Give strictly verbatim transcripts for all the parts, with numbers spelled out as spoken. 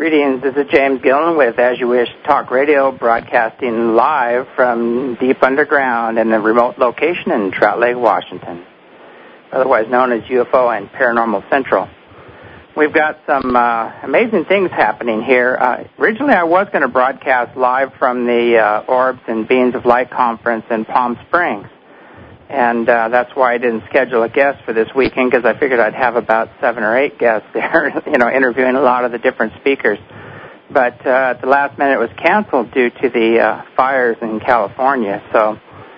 Greetings, this is James Gillen with As You Wish Talk Radio, broadcasting live from deep underground in a remote location in Trout Lake, Washington, otherwise known as U F O and Paranormal Central. We've got some uh, amazing things happening here. Uh, originally, I was going to broadcast live from the uh, Orbs and Beings of Light conference in Palm Springs, and uh, that's why I didn't schedule a guest for this weekend, because I figured I'd have about seven or eight guests there, you know, interviewing a lot of the different speakers. But uh, at the last minute, it was canceled due to the uh, fires in California. So,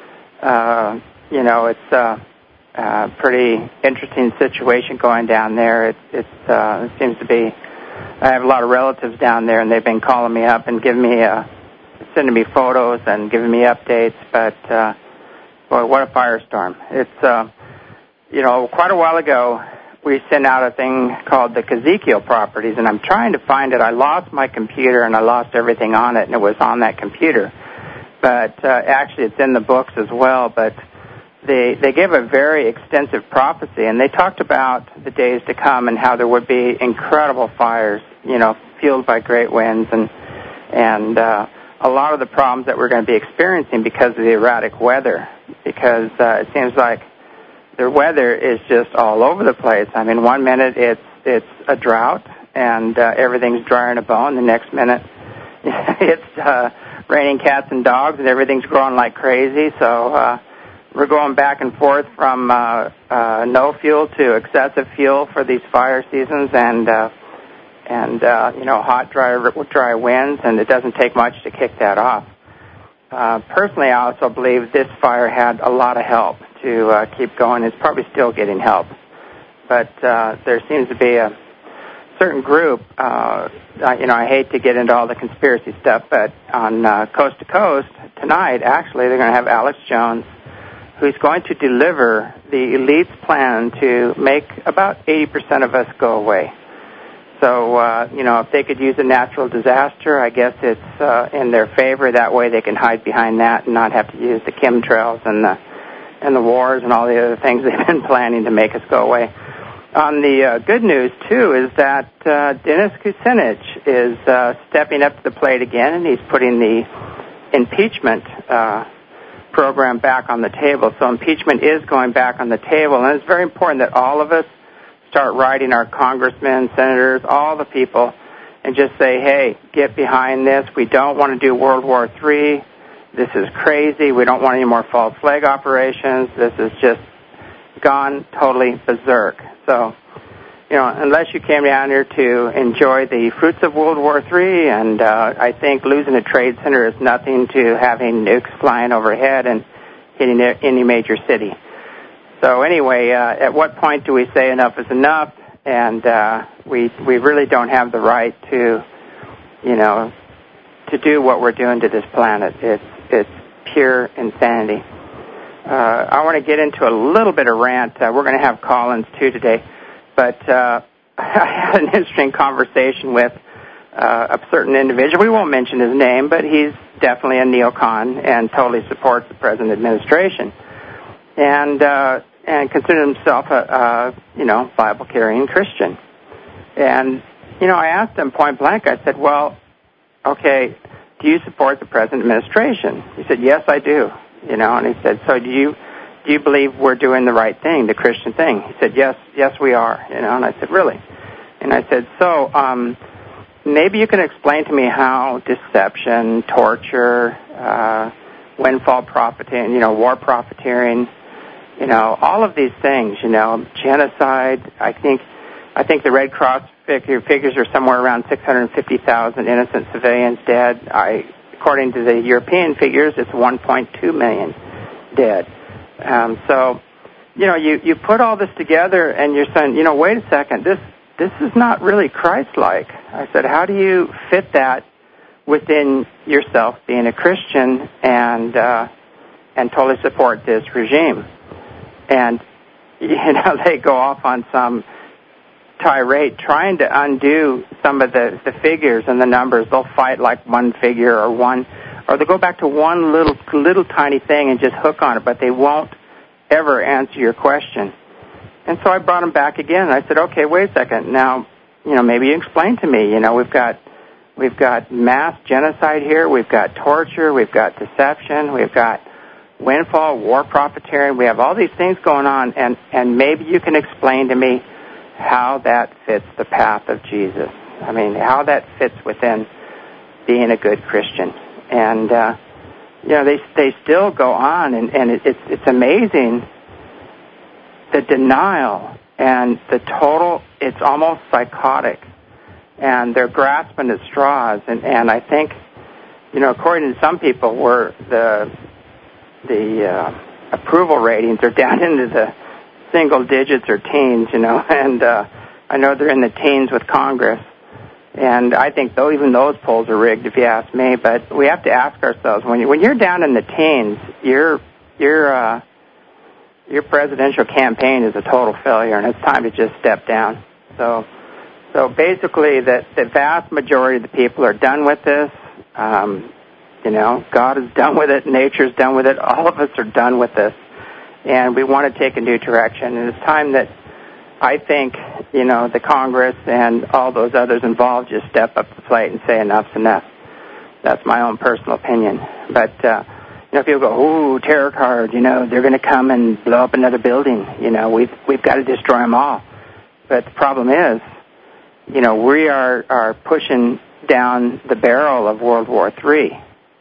uh, you know, it's a uh, uh, pretty interesting situation going down there. It, it's, uh, it seems to be, I have a lot of relatives down there, and they've been calling me up and giving me, uh, sending me photos and giving me updates, but uh, boy, what a firestorm. It's, uh, you know, quite a while ago, we sent out a thing called the Ezekiel Properties, and I'm trying to find it. I lost my computer, and I lost everything on it, and it was on that computer. But uh, actually, it's in the books as well. But they they gave a very extensive prophecy, and they talked about the days to come and how there would be incredible fires, you know, fueled by great winds, and and uh, a lot of the problems that we're going to be experiencing because of the erratic weather. Because uh, it seems like the weather is just all over the place. I mean, one minute it's it's a drought and uh, everything's dry in a bone. The next minute it's uh, raining cats and dogs and everything's growing like crazy. So uh, we're going back and forth from uh, uh, no fuel to excessive fuel for these fire seasons, and uh, and uh, you know, hot, dry, dry winds, and it doesn't take much to kick that off. Uh, personally, I also believe this fire had a lot of help to uh, keep going. It's probably still getting help. But uh, there seems to be a certain group, uh, you know, I hate to get into all the conspiracy stuff, but on uh, Coast to Coast tonight, actually, they're going to have Alex Jones, who's going to deliver the elite's plan to make about eighty percent of us go away. So, uh, you know, if they could use a natural disaster, I guess it's uh, in their favor. That way they can hide behind that and not have to use the chemtrails and the and the wars and all the other things they've been planning to make us go away. On the uh, good news, too, is that uh, Dennis Kucinich is uh, stepping up to the plate again, and he's putting the impeachment uh, program back on the table. So impeachment is going back on the table, and it's very important that all of us start writing our congressmen, senators, all the people, and just say, hey, get behind this. We don't want to do World War Three. This is crazy. We don't want any more false flag operations. This is just gone totally berserk. So, you know, unless you came down here to enjoy the fruits of World War Three, and uh, I think losing a trade center is nothing to having nukes flying overhead and hitting any major city. So anyway, uh, at what point do we say enough is enough? And uh, we we really don't have the right to, you know, to do what we're doing to this planet. It's it's pure insanity. Uh, I want to get into a little bit of rant. Uh, we're going to have call-ins too today, but uh, I had an interesting conversation with uh, a certain individual. We won't mention his name, but he's definitely a neocon and totally supports the present administration, and uh, and considers himself a, a you know Bible-carrying Christian. And you know, I asked him point blank. I said, "Well, okay, do you support the present administration?" He said, "Yes, I do." You know, and he said, "So do you do you believe we're doing the right thing, the Christian thing?" He said, "Yes, yes, we are." You know, and I said, "Really?" And I said, "So um, maybe you can explain to me how deception, torture, uh, windfall profiting, you know, war profiteering, you know, all of these things, you know, genocide. I think I think the Red Cross figure, figures are somewhere around six hundred fifty thousand innocent civilians dead. I." According to the European figures, it's one point two million dead. Um, so, you know, you, you put all this together and you're saying, you know, wait a second, this this is not really Christ-like. I said, how do you fit that within yourself being a Christian and uh, and totally support this regime? And, you know, they go off on some tirade trying to undo some of the, the figures and the numbers. They'll fight like one figure or one, or they'll go back to one little little tiny thing and just hook on it, but they won't ever answer your question. And so I brought them back again, and I said, okay, wait a second. Now, you know, maybe you explain to me, you know, we've got we've got mass genocide here, we've got torture, we've got deception, we've got windfall, war profiteering. We have all these things going on, and, and maybe you can explain to me how that fits the path of Jesus. I mean, how that fits within being a good Christian. And, uh, you know, they they still go on, and, and it, it's, it's amazing, the denial and the total, it's almost psychotic. And they're grasping at straws. And, and I think, you know, according to some people, we're the... the uh, approval ratings are down into the single digits or teens, you know, and uh, I know they're in the teens with Congress, and I think though even those polls are rigged, if you ask me. But we have to ask ourselves, when you when you're down in the teens, your your uh, your presidential campaign is a total failure, and it's time to just step down. So, so basically, the the vast majority of the people are done with this. Um, You know, God is done with it. Nature's done with it. All of us are done with this. And we want to take a new direction. And it's time that I think, you know, the Congress and all those others involved just step up to the plate and say enough's enough. That's my own personal opinion. But, uh, you know, people go, ooh, terror card, you know, they're going to come and blow up another building. You know, we've, we've got to destroy them all. But the problem is, you know, we are, are pushing down the barrel of World War Three.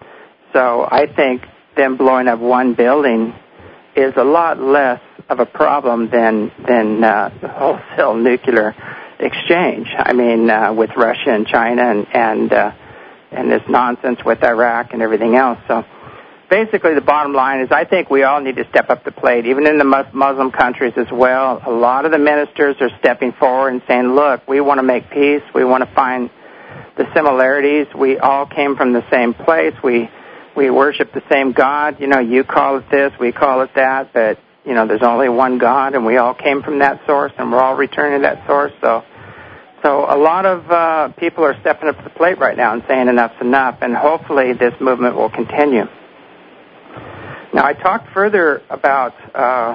So I think them blowing up one building is a lot less of a problem than than uh, wholesale nuclear exchange. I mean, uh, with Russia and China and and uh, and this nonsense with Iraq and everything else. So basically, the bottom line is, I think we all need to step up the plate, even in the Muslim countries as well. A lot of the ministers are stepping forward and saying, "Look, we want to make peace. We want to find the similarities. We all came from the same place. We We worship the same God. You know, you call it this, we call it that, but, you know, there's only one God, and we all came from that source, and we're all returning to that source." So so a lot of uh, people are stepping up to the plate right now and saying enough's enough, and hopefully this movement will continue. Now, I talked further about uh,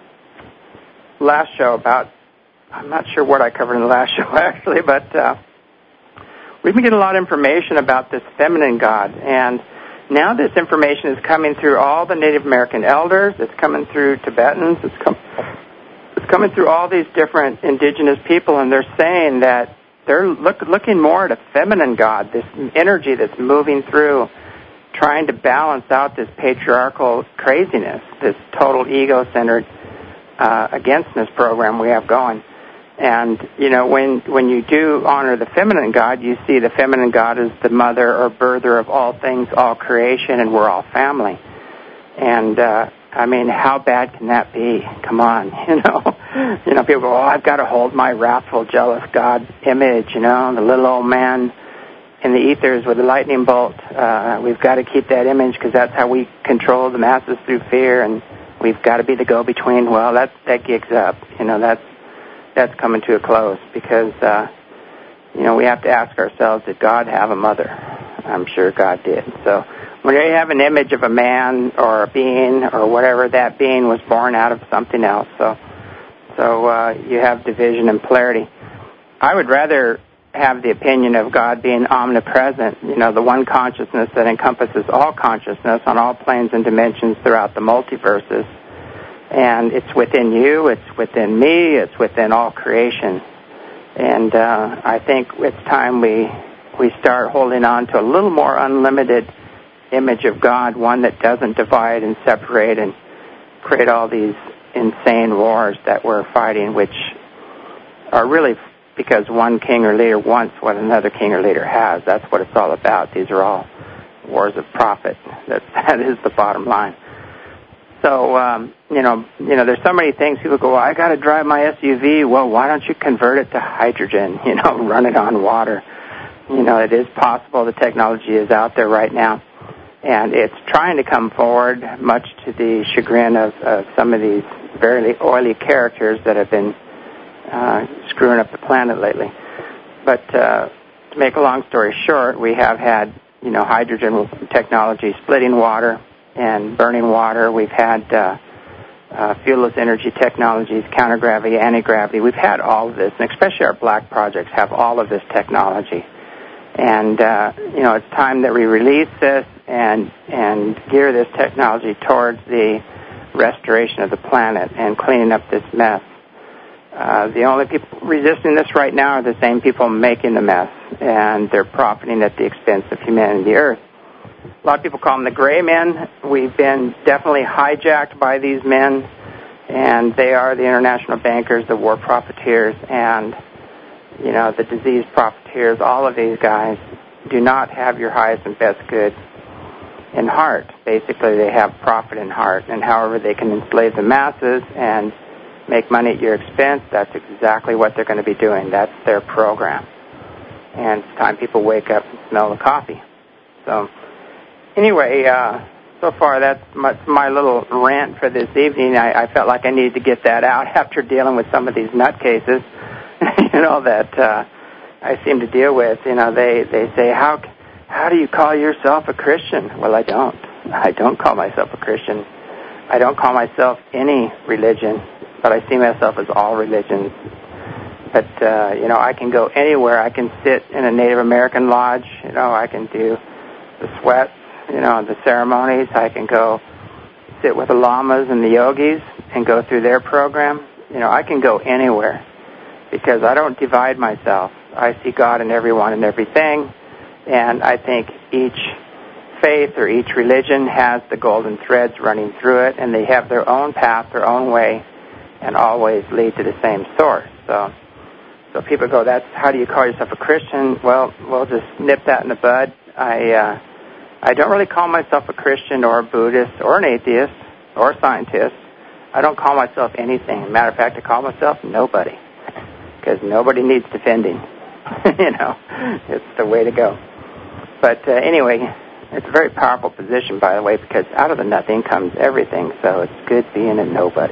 last show about, I'm not sure what I covered in the last show, actually, but uh, we've been getting a lot of information about this feminine God, and now this information is coming through all the Native American elders. It's coming through Tibetans. It's, com- it's coming through all these different indigenous people, and they're saying that they're look, looking more at a feminine God, this energy that's moving through, trying to balance out this patriarchal craziness, this total ego-centered uh, againstness program we have going. And, you know, when when you do honor the feminine God, you see the feminine God is the mother or birther of all things, all creation, and we're all family. And, uh, I mean, how bad can that be? Come on, you know. You know, people go, oh, I've got to hold my wrathful, jealous God image, you know, the little old man in the ethers with a lightning bolt. Uh, we've got to keep that image because that's how we control the masses through fear, and we've got to be the go-between. Well, that, that gig's up. You know, that's that's coming to a close because, uh, you know, we have to ask ourselves, did God have a mother? I'm sure God did. So when you have an image of a man or a being or whatever, that being was born out of something else. So so uh, you have division and polarity. I would rather have the opinion of God being omnipresent, you know, the one consciousness that encompasses all consciousness on all planes and dimensions throughout the multiverses. And it's within you, it's within me, it's within all creation. And uh, I think it's time we we start holding on to a little more unlimited image of God, one that doesn't divide and separate and create all these insane wars that we're fighting, which are really because one king or leader wants what another king or leader has. That's what it's all about. These are all wars of profit. That that is the bottom line. So, um, you know, you know, there's so many things. People go, well, I got to drive my S U V. Well, why don't you convert it to hydrogen, you know, run it on water? You know, it is possible. The technology is out there right now. And it's trying to come forward, much to the chagrin of, of some of these very oily characters that have been uh, screwing up the planet lately. But uh, to make a long story short, we have had, you know, hydrogen technology splitting water and burning water. We've had uh, uh, fuelless energy technologies, counter-gravity, anti-gravity. We've had all of this, and especially our black projects have all of this technology. And, uh, you know, it's time that we release this and, and gear this technology towards the restoration of the planet and cleaning up this mess. Uh, the only people resisting this right now are the same people making the mess, and they're profiting at the expense of humanity and the earth. A lot of people call them the gray men. We've been definitely hijacked by these men, and they are the international bankers, the war profiteers, and, you know, the disease profiteers. All of these guys do not have your highest and best good in heart. Basically, they have profit in heart, and however they can enslave the masses and make money at your expense, that's exactly what they're going to be doing. That's their program. And it's time people wake up and smell the coffee. So, anyway, uh, so far that's my, my little rant for this evening. I, I felt like I needed to get that out after dealing with some of these nutcases, you know, that uh, I seem to deal with. You know, they, they say, how, how do you call yourself a Christian? Well, I don't. I don't call myself a Christian. I don't call myself any religion, but I see myself as all religions. But, uh, you know, I can go anywhere. I can sit in a Native American lodge. You know, I can do the sweats, you know, the ceremonies. I can go sit with the lamas and the yogis and go through their program. You know, I can go anywhere because I don't divide myself. I see God in everyone and everything, and I think each faith or each religion has the golden threads running through it, and they have their own path, their own way, and always lead to the same source. So, so people go, "That's how do you call yourself a Christian?" Well, we'll just nip that in the bud. I, uh, I don't really call myself a Christian or a Buddhist or an atheist or a scientist. I don't call myself anything. Matter of fact, I call myself nobody because nobody needs defending. You know, it's the way to go. But uh, anyway, it's a very powerful position, by the way, because out of the nothing comes everything. So it's good being a nobody.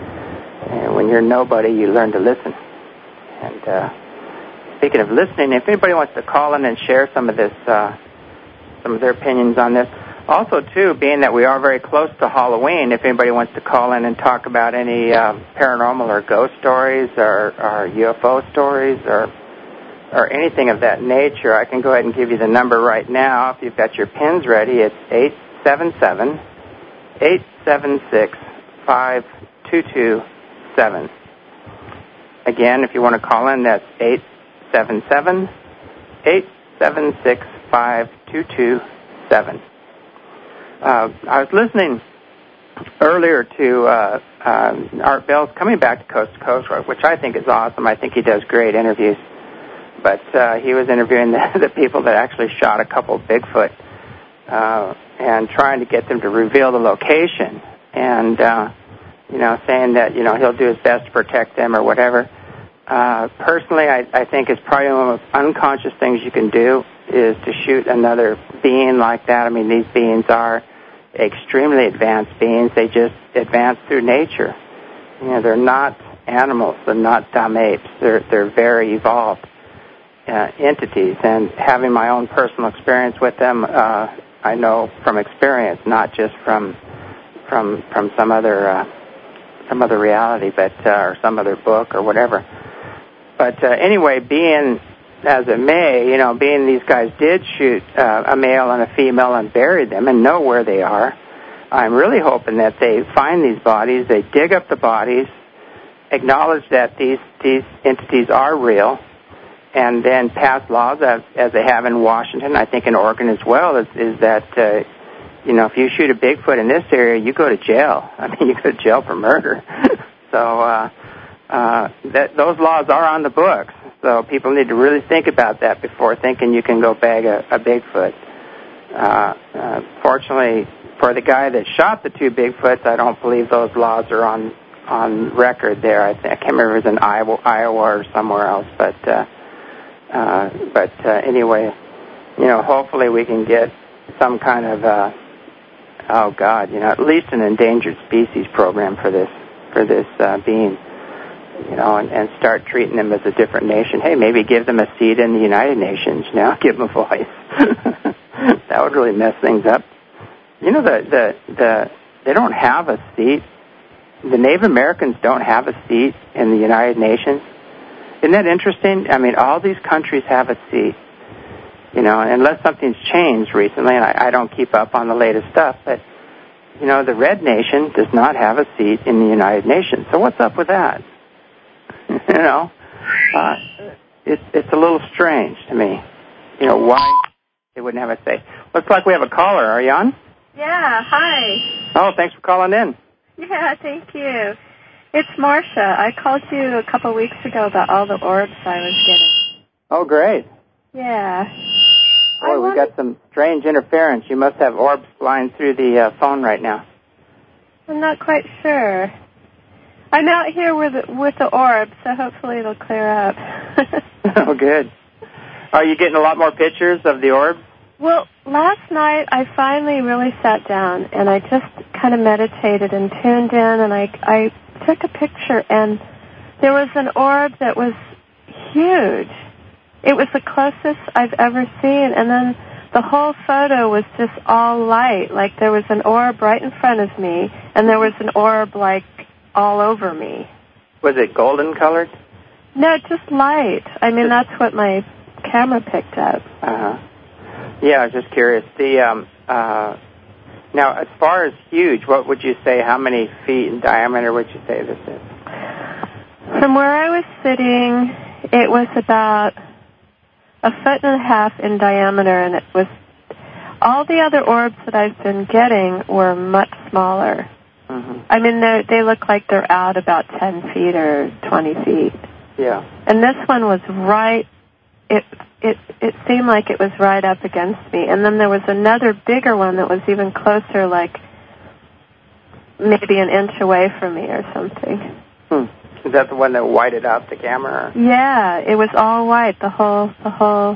And when you're nobody, you learn to listen. And uh, speaking of listening, if anybody wants to call in and share some of this, uh, some of their opinions on this. Also, too, being that we are very close to Halloween, if anybody wants to call in and talk about any uh, paranormal or ghost stories or, or U F O stories or or anything of that nature, I can go ahead and give you the number right now. If you've got your pens ready, it's eight seven seven, eight seven six, five two two seven. Again, if you want to call in, that's eight seven seven, eight seven six, five two two seven. Uh, I was listening earlier to uh, uh, Art Bell's Coming Back to Coast to Coast, which I think is awesome. I think he does great interviews. But uh, he was interviewing the, the people that actually shot a couple of Bigfoot uh, and trying to get them to reveal the location and, uh, you know, saying that, you know, he'll do his best to protect them or whatever. Uh, personally, I, I think it's probably one of the most unconscious things you can do is to shoot another being like that. I mean, these beings are extremely advanced beings. They just advance through nature. You know, they're not animals. They're not dumb apes. They're, they're very evolved. Uh, entities, and having my own personal experience with them, uh, I know from experience, not just from from from some other uh, some other reality, but uh, or some other book or whatever. But uh, anyway, being as it may, you know, being these guys did shoot uh, a male and a female and bury them and know where they are. I'm really hoping that they find these bodies, they dig up the bodies, acknowledge that these these entities are real, and then pass laws as, as they have in Washington, I think in Oregon as well, is, is that, uh, you know, if you shoot a Bigfoot in this area, you go to jail. I mean, you go to jail for murder. so uh, uh, that, those laws are on the books. So people need to really think about that before thinking you can go bag a, a Bigfoot. Uh, uh, fortunately, for the guy that shot the two Bigfoots, I don't believe those laws are on on record there. I, th- I can't remember if it was in Iowa, Iowa or somewhere else, but... Uh, Uh, but uh, anyway, you know, hopefully we can get some kind of, uh, oh God, you know, at least an endangered species program for this for this uh, being, you know, and, and start treating them as a different nation. Hey, maybe give them a seat in the United Nations. You know, give them a voice. That would really mess things up. You know, the the the they don't have a seat. The Native Americans don't have a seat in the United Nations. Isn't that interesting? I mean, all these countries have a seat. You know, unless something's changed recently, and I, I don't keep up on the latest stuff, but, you know, the Red Nation does not have a seat in the United Nations. So what's up with that? You know, uh, it, it's a little strange to me. You know, why they wouldn't have a say. Looks like we have a caller. Are you on? Yeah, hi. Oh, thanks for calling in. Yeah, thank you. It's Marcia. I called you a couple weeks ago about all the orbs I was getting. Oh, great. Yeah. Boy, we got some strange interference. You must have orbs flying through the uh, phone right now. I'm not quite sure. I'm out here with the, with the orbs, so hopefully it'll clear up. Oh, good. Are you getting a lot more pictures of the orbs? Well, last night I finally really sat down and I just kind of meditated and tuned in, and I, I took a picture, and there was an orb that was huge. It was the closest I've ever seen, and then the whole photo was just all light. Like there was an orb right in front of me, and there was an orb like all over me. Was it golden colored? No, just light. I mean, that's what my camera picked up. Uh-huh. Yeah, I was just curious. The um, uh, now, as far as huge, what would you say? How many feet in diameter would you say this is? From where I was sitting, it was about a foot and a half in diameter, and it was all the other orbs that I've been getting were much smaller. Mm-hmm. I mean, they they look like they're out about ten feet or twenty feet. Yeah. And this one was right. It it it seemed like it was right up against me, and then there was another bigger one that was even closer, like maybe an inch away from me or something. Hmm. Is that the one that whited out the camera? Yeah, it was all white. The whole the whole.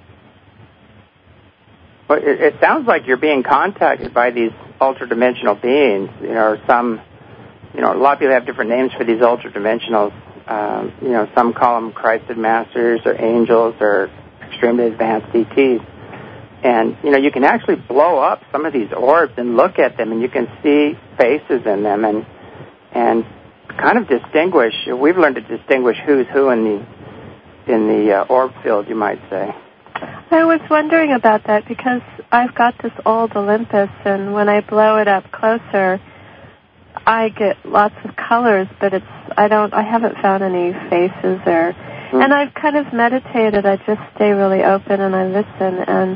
Well, it, it sounds like you're being contacted by these ultra-dimensional beings. You know, or some. You know, a lot of people have different names for these ultra-dimensionals. Um, you know, some call them Christed Masters or angels or extremely advanced E Ts. And, you know, you can actually blow up some of these orbs and look at them, and you can see faces in them and and kind of distinguish. We've learned to distinguish who's who in the in the uh, orb field, you might say. I was wondering about that because I've got this old Olympus, and when I blow it up closer, I get lots of colors, but it's I don't I haven't found any faces or mm-hmm. And I've kind of meditated. I just stay really open and I listen, and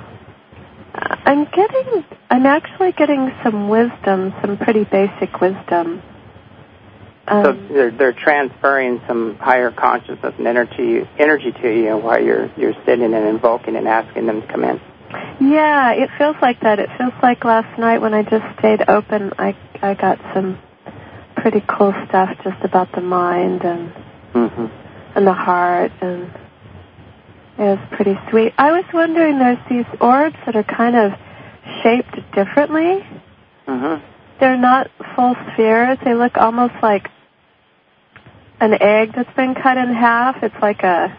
I'm getting I'm actually getting some wisdom, some pretty basic wisdom. Um, so they're they're transferring some higher consciousness and energy energy to you while you're you're sitting and invoking and asking them to come in. Yeah, it feels like that. It feels like last night when I just stayed open, I I got some pretty cool stuff just about the mind and mm-hmm. and the heart, and it was pretty sweet. I was wondering, there's these orbs that are kind of shaped differently. Mm-hmm. They're not full spheres. They look almost like an egg that's been cut in half. It's like a...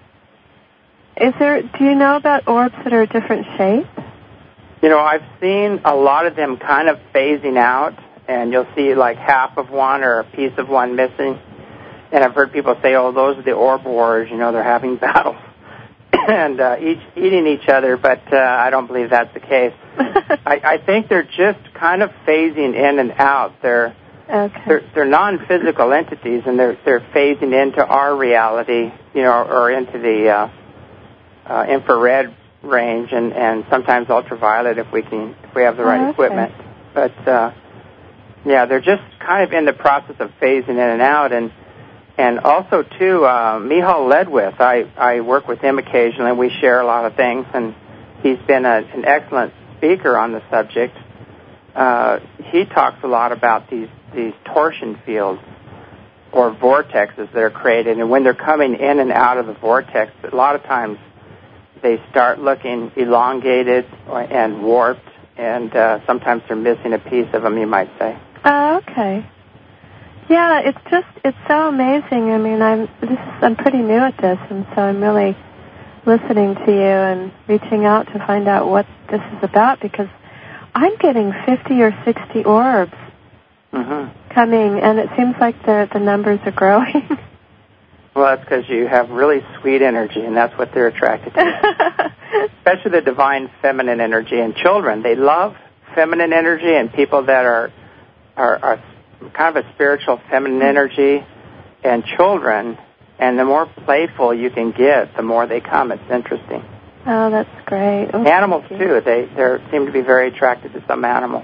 Is there... Do you know about orbs that are a different shape? You know, I've seen a lot of them kind of phasing out, and you'll see like half of one or a piece of one missing. And I've heard people say, oh, those are the orb wars, you know, they're having battles and uh, each eating each other, but uh, I don't believe that's the case. I, I think they're just kind of phasing in and out. They're okay. they're, they're non-physical entities, and they're they're phasing into our reality, you know, or into the uh, uh, infrared range, and, and sometimes ultraviolet if we can if we have the right oh, okay. equipment. But uh, yeah, they're just kind of in the process of phasing in and out. And and also too, uh, Michal Ledwith, I I work with him occasionally. We share a lot of things, and he's been a, an excellent speaker on the subject. Uh, he talks a lot about these these torsion fields or vortexes that are created, and when they're coming in and out of the vortex, a lot of times they start looking elongated and warped, and uh, sometimes they're missing a piece of them, you might say. Oh, okay. Yeah, it's just, it's so amazing. I mean, I'm this is, I'm pretty new at this, and so I'm really listening to you and reaching out to find out what this is about, because I'm getting fifty or sixty orbs mm-hmm. coming, and it seems like the, the numbers are growing. Well, that's because you have really sweet energy, and that's what they're attracted to. especially the divine feminine energy in children. They love feminine energy, and people that are, are, are kind of a spiritual feminine energy, and children, and the more playful you can get, the more they come. It's interesting. Oh, that's great. Oh, animals, too. They they seem to be very attracted to some animal.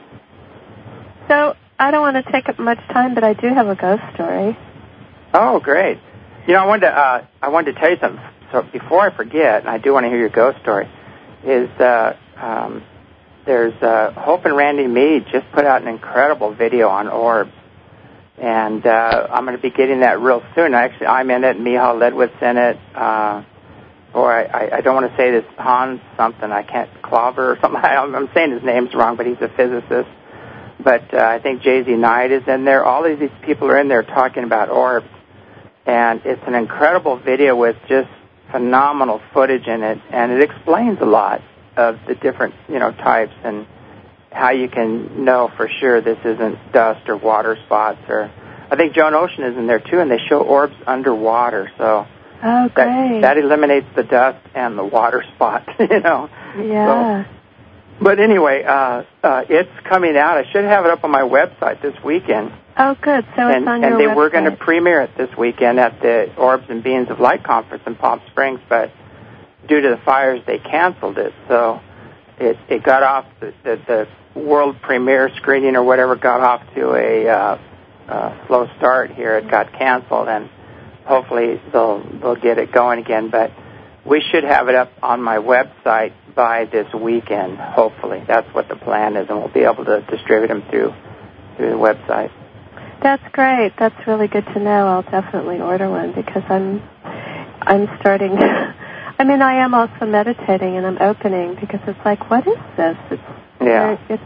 So I don't want to take up much time, but I do have a ghost story. Oh, great. You know, I wanted to, uh, I wanted to tell you something. So before I forget, and I do want to hear your ghost story, is uh, um, there's uh, Hope and Randy Mead just put out an incredible video on orbs. And uh, I'm going to be getting that real soon. Actually, I'm in it. Michal Ledwith's in it. Uh, or I, I don't want to say this, Hans something. I can't, Clover or something. I'm saying his name's wrong, but he's a physicist. But uh, I think J Z Knight is in there. All of these people are in there talking about orbs. And it's an incredible video with just phenomenal footage in it. And it explains a lot of the different, you know, types and how you can know for sure this isn't dust or water spots. Or I think Joan Ocean is in there, too, and they show orbs underwater. So oh, great. That, that eliminates the dust and the water spots, you know. Yeah. So, but anyway, uh, uh, it's coming out. I should have it up on my website this weekend. Oh, good. So and, it's on and your they website. were going to premiere it this weekend at the Orbs and Beings of Light conference in Palm Springs, but due to the fires, they canceled it. So it, it got off, the, the, the world premiere screening or whatever got off to a uh, uh, slow start here. It got canceled, and hopefully they'll, they'll get it going again. But we should have it up on my website by this weekend, hopefully. That's what the plan is, and we'll be able to distribute them through through the website. That's great. That's really good to know. I'll definitely order one because I'm I'm starting. I mean, I am also meditating and I'm opening because it's like, what is this? It's yeah. It's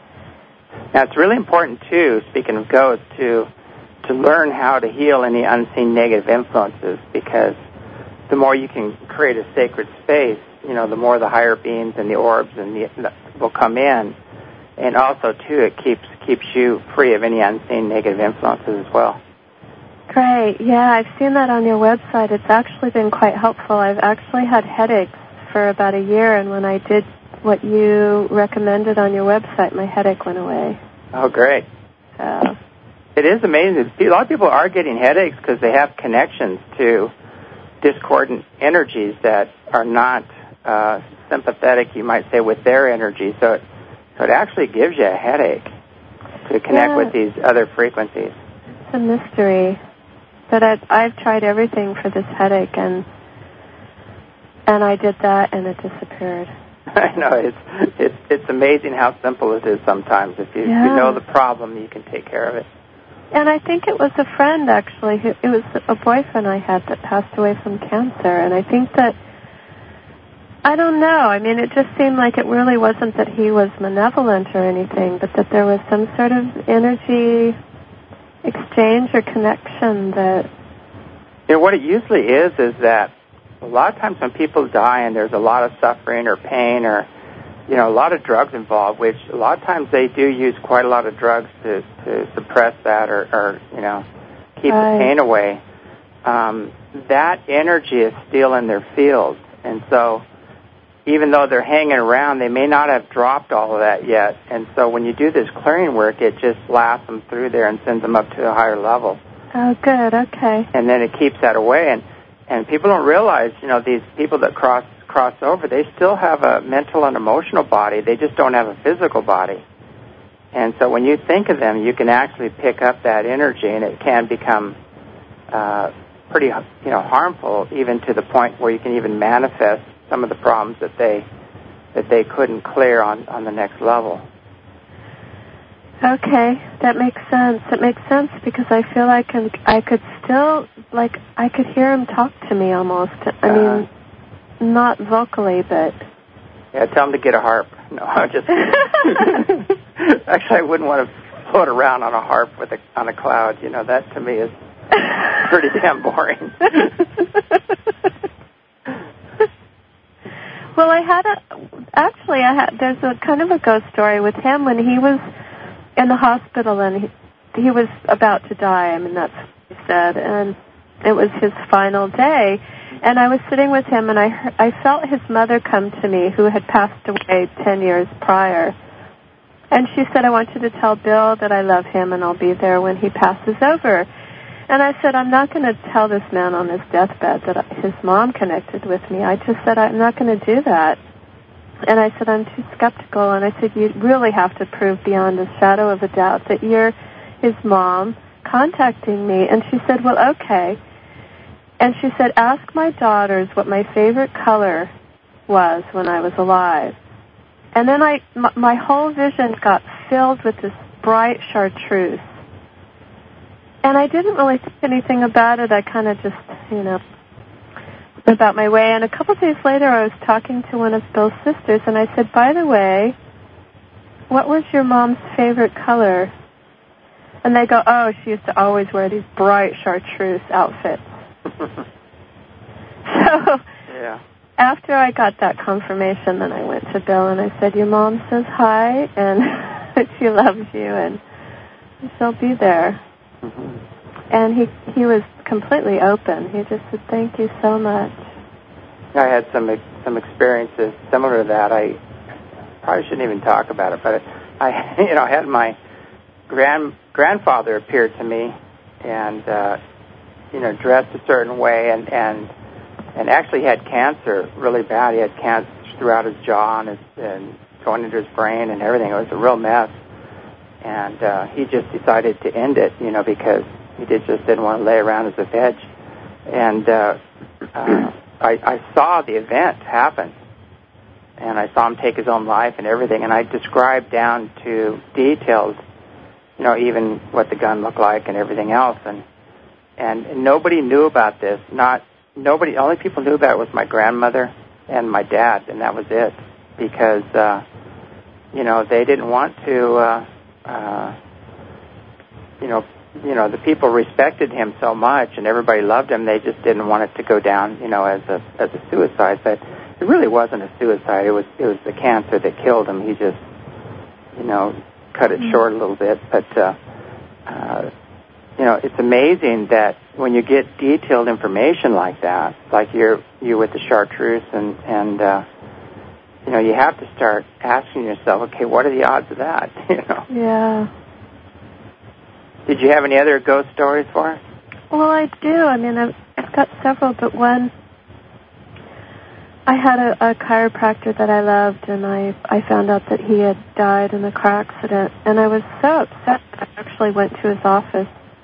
now it's really important too. Speaking of ghosts, to to learn how to heal any unseen negative influences, because the more you can create a sacred space, you know, the more the higher beings and the orbs and the will come in. And also, too, it keeps keeps you free of any unseen negative influences as well. Great. Yeah, I've seen that on your website. It's actually been quite helpful. I've actually had headaches for about a year, and when I did what you recommended on your website, my headache went away. Oh, great. So it is amazing. A lot of people are getting headaches because they have connections to discordant energies that are not uh, sympathetic, you might say, with their energy. So it, so it actually gives you a headache to connect yeah. with these other frequencies. It's a mystery. But I've, I've tried everything for this headache, and and I did that, and it disappeared. I know. It's, it's, it's amazing how simple it is sometimes. If you, yeah. you know the problem, you can take care of it. And I think it was a friend, actually. Who, it was a boyfriend I had that passed away from cancer. And I think that, I don't know, I mean, it just seemed like it really wasn't that he was malevolent or anything, but that there was some sort of energy exchange or connection that... You know, what it usually is is that a lot of times when people die and there's a lot of suffering or pain or, you know, a lot of drugs involved, which a lot of times they do use quite a lot of drugs to, to suppress that or, or, you know, keep right. the pain away. Um, that energy is still in their fields. And so even though they're hanging around, they may not have dropped all of that yet. And so when you do this clearing work, it just blasts them through there and sends them up to a higher level. Oh, good, okay. And then it keeps that away. And, and people don't realize, you know, these people that cross cross over, they still have a mental and emotional body. They just don't have a physical body. And so when you think of them, you can actually pick up that energy, and it can become uh, pretty, you know, harmful, even to the point where you can even manifest some of the problems that they that they couldn't clear on, on the next level. Okay, that makes sense. It makes sense because I feel like I could still, like, I could hear him talk to me almost. I uh, mean, not vocally, but... Yeah, tell him to get a harp. No, I'm just kidding. Actually, I wouldn't want to float around on a harp with a, on a cloud. You know, that to me is pretty damn boring. Well, I had a... Actually, I had, there's a kind of a ghost story with him when he was in the hospital and he, he was about to die. I mean, that's what he said. And it was his final day. And I was sitting with him, and I heard, I felt his mother come to me, who had passed away ten years prior. And she said, I want you to tell Bill that I love him, and I'll be there when he passes over. And I said, I'm not going to tell this man on his deathbed that his mom connected with me. I just said, I'm not going to do that. And I said, I'm too skeptical. And I said, you really have to prove beyond a shadow of a doubt that you're his mom contacting me. And she said, well, okay. And she said, ask my daughters what my favorite color was when I was alive. And then I, my, my whole vision got filled with this bright chartreuse. And I didn't really think anything about it. I kind of just, you know, about my way. And a couple of days later, I was talking to one of Bill's sisters, and I said, by the way, what was your mom's favorite color? And they go, oh, she used to always wear these bright chartreuse outfits. So yeah. After I got that confirmation, then I went to Bill and I said, your mom says hi, and she loves you, and she'll be there. Mm-hmm. And he he was completely open. He just said, thank you so much. I had some some experiences similar to that. I probably shouldn't even talk about it, but I, you know, had my grand grandfather appear to me, and uh, you know, dressed a certain way, and and and actually had cancer really bad. He had cancer throughout his jaw and, his, and going into his brain and everything. It was a real mess, and uh, he just decided to end it, you know, because he did, just didn't want to lay around as a veg. And uh, uh, I, I saw the event happen, and I saw him take his own life and everything, and I described down to details, you know, even what the gun looked like and everything else, and and nobody knew about this. Not nobody. Only people knew about it was my grandmother and my dad, and that was it, because uh, you know, they didn't want to. Uh, uh, you know, you know, the people respected him so much, and everybody loved him. They just didn't want it to go down, you know, as a as a suicide. But it really wasn't a suicide. It was it was the cancer that killed him. He just, you know, cut it short a little bit. But uh, uh, you know, it's amazing that when you get detailed information like that, like you're you with the chartreuse, and and uh, you know, you have to start asking yourself, okay, what are the odds of that? You know. Yeah. Did you have any other ghost stories for us? Well, I do. I mean, I've, I've got several, but one, I had a, a chiropractor that I loved, and I, I found out that he had died in a car accident, and I was so upset that I actually went to his office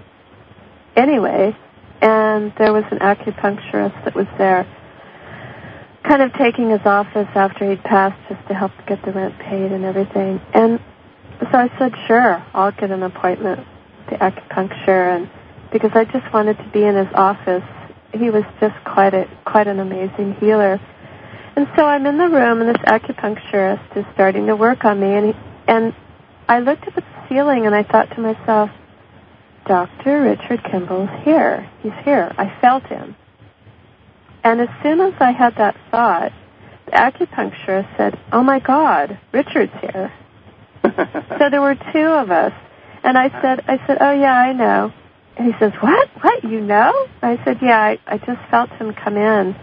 anyway, and there was an acupuncturist that was there kind of taking his office after he'd passed just to help get the rent paid and everything. And so I said, sure, I'll get an appointment. The acupuncture, and because I just wanted to be in his office. He was just quite a quite an amazing healer. And so I'm in the room, and this acupuncturist is starting to work on me, and he, and I looked up at the ceiling, and I thought to myself, Doctor Richard Kimball's here. He's here. I felt him. And as soon as I had that thought, the acupuncturist said, oh my God, Richard's here. So there were two of us. And I said, I said, oh, yeah, I know. And he says, what? What, you know? I said, yeah, I, I just felt him come in.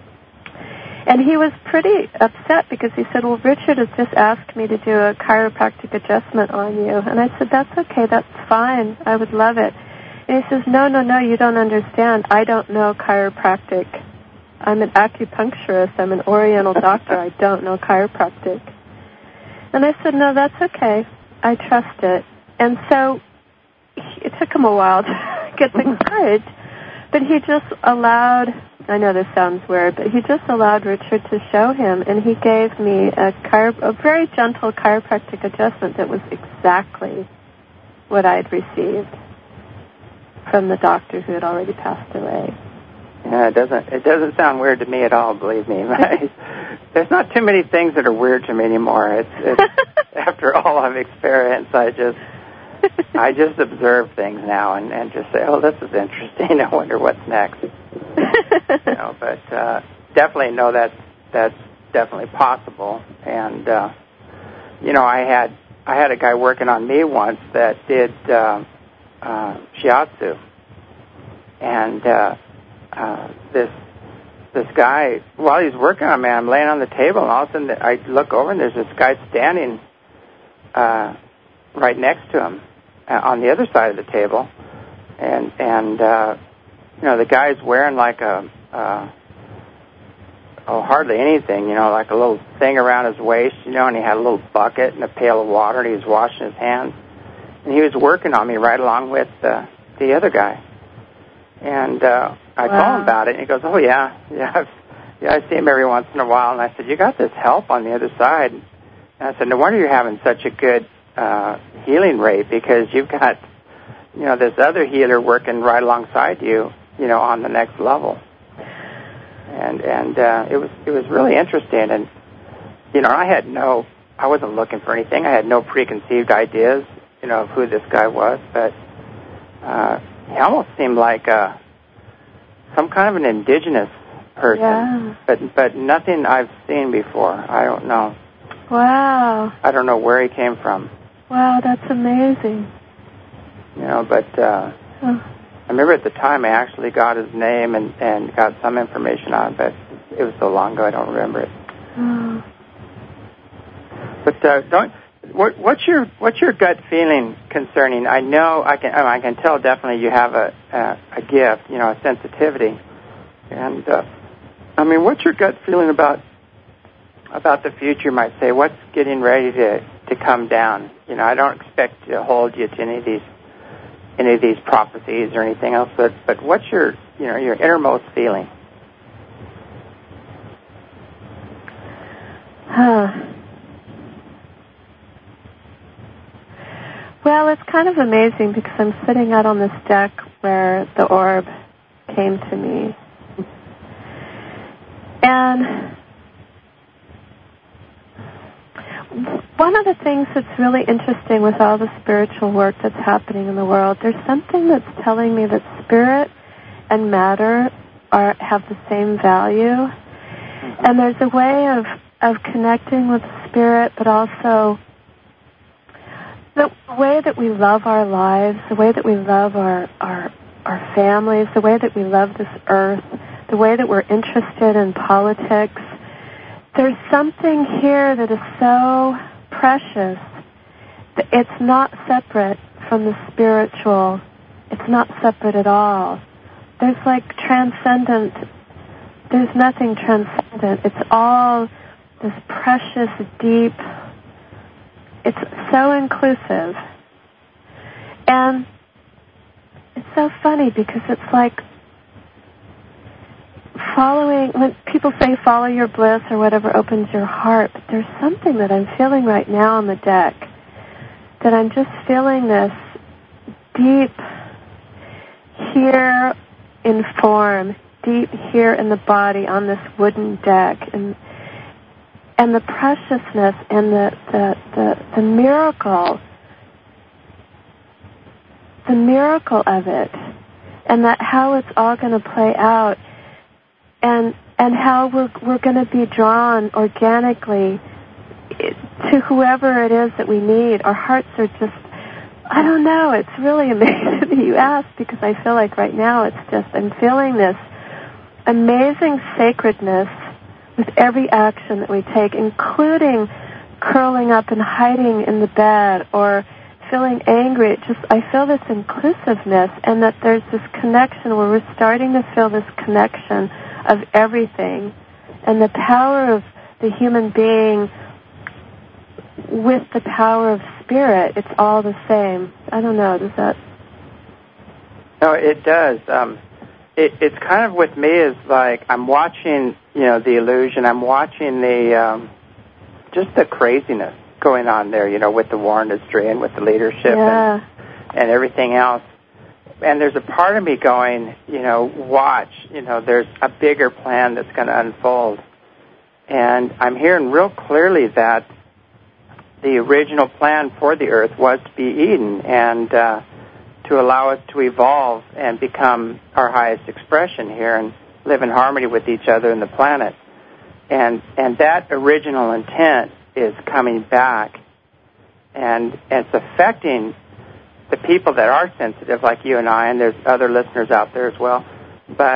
And he was pretty upset because he said, well, Richard has just asked me to do a chiropractic adjustment on you. And I said, that's okay, that's fine. I would love it. And he says, no, no, no, you don't understand. I don't know chiropractic. I'm an acupuncturist. I'm an oriental doctor. I don't know chiropractic. And I said, no, that's okay. I trust it. And so it took him a while to get the courage, but he just allowed, I know this sounds weird, but he just allowed Richard to show him, and he gave me a, chiro- a very gentle chiropractic adjustment that was exactly what I'd received from the doctor who had already passed away. Yeah, it doesn't it doesn't sound weird to me at all, believe me. There's not too many things that are weird to me anymore. It's, it's after all I've experienced, I just I just observe things now and, and just say, oh, this is interesting. I wonder what's next. You know, but uh, definitely know that that's definitely possible. And uh, you know, I had I had a guy working on me once that did uh, uh, shiatsu, and uh, uh, this this guy, while he's working on me, I'm laying on the table, and all of a sudden I look over, and there's this guy standing uh, right next to him uh, on the other side of the table, and and uh, you know, the guy's wearing like a uh, oh hardly anything, you know, like a little thing around his waist, you know, and he had a little bucket and a pail of water, and he was washing his hands, and he was working on me right along with uh, the other guy, and. Uh, I wow. told him about it, and he goes, "Oh yeah, yeah, I've, yeah, I see him every once in a while." And I said, "You got this help on the other side." And I said, "No wonder you're having such a good uh, healing rate, because you've got, you know, this other healer working right alongside you, you know, on the next level." And and uh, it was it was really interesting, and you know, I had no, I wasn't looking for anything. I had no preconceived ideas, you know, of who this guy was, but uh, he almost seemed like a some kind of an indigenous person, yeah. but but nothing I've seen before. I don't know. Wow. I don't know where he came from. Wow, that's amazing. You know, but uh, oh. I remember at the time I actually got his name and, and got some information on it, but it was so long ago I don't remember it. Oh. But uh, don't. What, what's your what's your gut feeling concerning? I know I can I can tell definitely you have a a, a gift, you know, a sensitivity, and uh, I mean, what's your gut feeling about about the future? You might say, what's getting ready to, to come down? You know, I don't expect to hold you to any of these any of these prophecies or anything else, but but what's your you know your innermost feeling? Huh. Well, it's kind of amazing because I'm sitting out on this deck where the orb came to me. And one of the things that's really interesting with all the spiritual work that's happening in the world, there's something that's telling me that spirit and matter are have the same value. And there's a way of, of connecting with spirit, but also the way that we love our lives, the way that we love our, our our families, the way that we love this earth, the way that we're interested in politics. There's something here that is so precious that it's not separate from the spiritual. It's not separate at all. There's like transcendent, there's nothing transcendent. It's all this precious, deep, it's so inclusive. And it's so funny because it's like following, when people say follow your bliss or whatever opens your heart, but there's something that I'm feeling right now on the deck, that I'm just feeling this deep here in form, deep here in the body on this wooden deck, and and the preciousness and the, the, the, the miracle, the miracle of it, and that how it's all going to play out, and and how we're we're going to be drawn organically to whoever it is that we need. Our hearts are just, I don't know, it's really amazing that you asked, because I feel like right now it's just, I'm feeling this amazing sacredness with every action that we take, including curling up and hiding in the bed or feeling angry. It just, I feel this inclusiveness, and that there's this connection where we're starting to feel this connection of everything, and the power of the human being with the power of spirit. It's all the same. I don't know, does that... No, it does. Um, it, it's kind of, with me, is like I'm watching, you know, the illusion. I'm watching the, um, just the craziness going on there, you know, with the war industry and with the leadership yeah. and, and everything else. And there's a part of me going, you know, watch, you know, there's a bigger plan that's going to unfold. And I'm hearing real clearly that the original plan for the earth was to be Eden, and uh, to allow us to evolve and become our highest expression here and live in harmony with each other and the planet. And and that original intent is coming back, and it's affecting the people that are sensitive, like you and I, and there's other listeners out there as well. But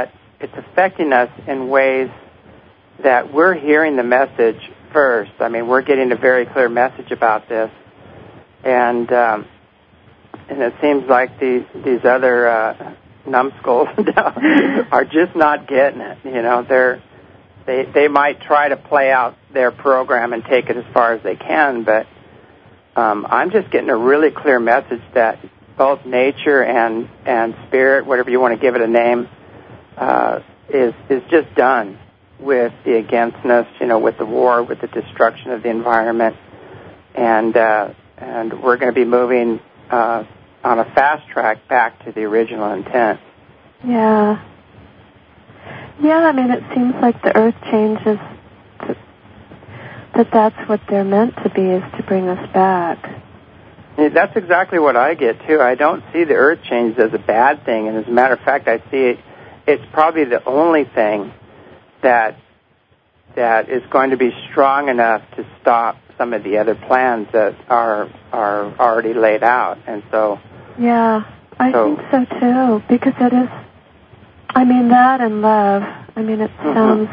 it's affecting us in ways that we're hearing the message first. I mean, we're getting a very clear message about this, and um, and it seems like these these other uh, numbskulls are just not getting it. You know, they're they they might try to play out their program and take it as far as they can, but um, I'm just getting a really clear message that both nature and and spirit, whatever you want to give it a name, uh, is is just done with the againstness, you know, with the war, with the destruction of the environment, and uh, and we're going to be moving uh, on a fast track back to the original intent. Yeah. Yeah, I mean, it seems like the earth changes, to, that that's what they're meant to be, is to bring us back. Yeah, that's exactly what I get, too. I don't see the earth changes as a bad thing, and as a matter of fact, I see it, it's probably the only thing that that is going to be strong enough to stop some of the other plans that are are already laid out. And so, yeah, I so, think so too, because it is. I mean, that and love. I mean, it mm-hmm. sounds.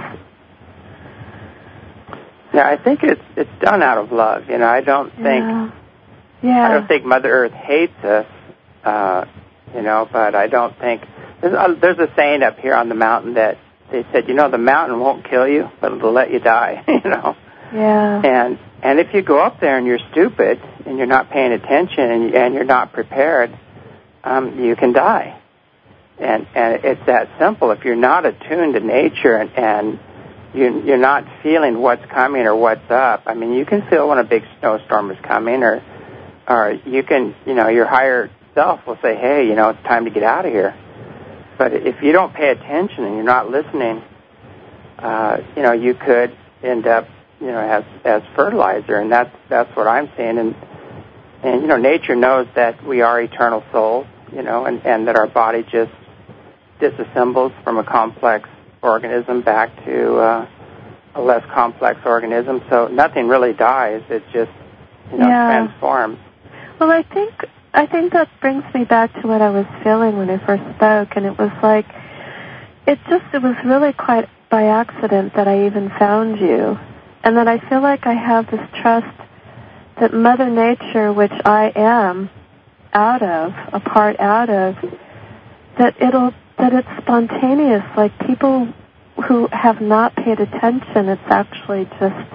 Yeah, I think it's it's done out of love. You know, I don't think. Yeah. yeah. I don't think Mother Earth hates us. Uh, you know, but I don't think there's a, there's a saying up here on the mountain that. They said, you know, the mountain won't kill you, but it'll let you die, you know. Yeah. And and if you go up there and you're stupid and you're not paying attention and, and you're not prepared, um, you can die. And and it's that simple. If you're not attuned to nature and, and you, you're not feeling what's coming or what's up, I mean, you can feel when a big snowstorm is coming, or or you can, you know, your higher self will say, hey, you know, it's time to get out of here. But if you don't pay attention and you're not listening, uh, you know, you could end up, you know, as as fertilizer, and that's that's what I'm seeing. And and you know, nature knows that we are eternal souls, you know, and, and that our body just disassembles from a complex organism back to uh, a less complex organism. So nothing really dies; it just, you know, yeah. transforms. Well, I think. I think that brings me back to what I was feeling when I first spoke, and it was like, it just, it was really quite by accident that I even found you, and that I feel like I have this trust that Mother Nature, which I am out of, a part out of, that it'll, that it's spontaneous, like people who have not paid attention, it's actually just,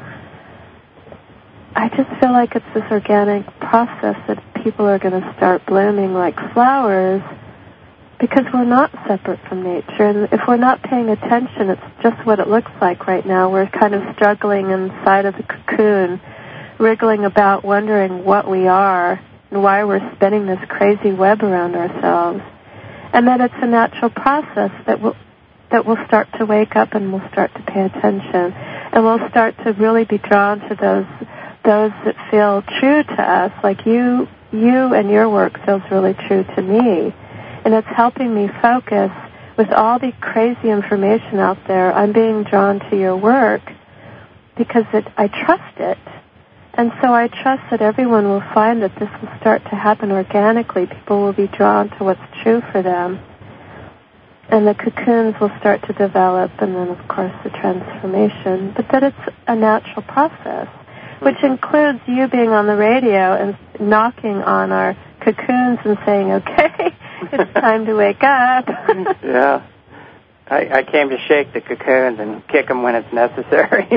I just feel like it's this organic process that people are going to start blooming like flowers because we're not separate from nature. And if we're not paying attention, it's just what it looks like right now. We're kind of struggling inside of the cocoon, wriggling about, wondering what we are and why we're spinning this crazy web around ourselves. And then it's a natural process that will that we'll start to wake up and we'll start to pay attention. And we'll start to really be drawn to those those that feel true to us, like you you and your work feels really true to me. And it's helping me focus with all the crazy information out there. I'm being drawn to your work because it, I trust it. And so I trust that everyone will find that this will start to happen organically. People will be drawn to what's true for them. And the cocoons will start to develop, and then, of course, the transformation. But that it's a natural process, which includes you being on the radio and knocking on our cocoons and saying, okay, it's time to wake up. Yeah. I, I came to shake the cocoons and kick them when it's necessary.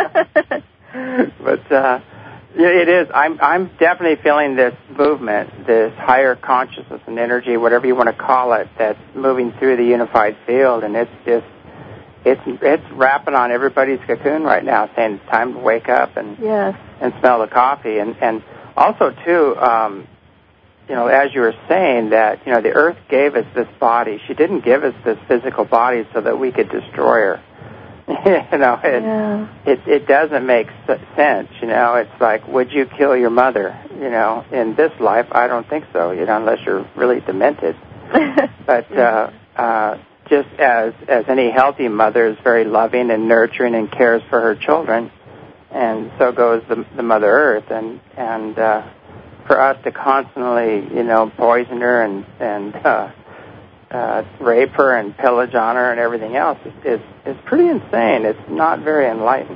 But uh, it is. I'm, I'm definitely feeling this movement, this higher consciousness and energy, whatever you want to call it, that's moving through the unified field, and it's just It's it's wrapping on everybody's cocoon right now, saying it's time to wake up and yes. and smell the coffee. And, and also, too, um, you know, as you were saying, that, you know, the earth gave us this body. She didn't give us this physical body so that we could destroy her. you know, it, yeah. it it doesn't make sense, you know. It's like, would you kill your mother, you know, in this life? I don't think so, you know, unless you're really demented. But, uh, uh, just as, as any healthy mother is very loving and nurturing and cares for her children, and so goes the, the Mother Earth. And, and uh, for us to constantly, you know, poison her and, and uh, uh, rape her and pillage on her and everything else is, is, is pretty insane. It's not very enlightened.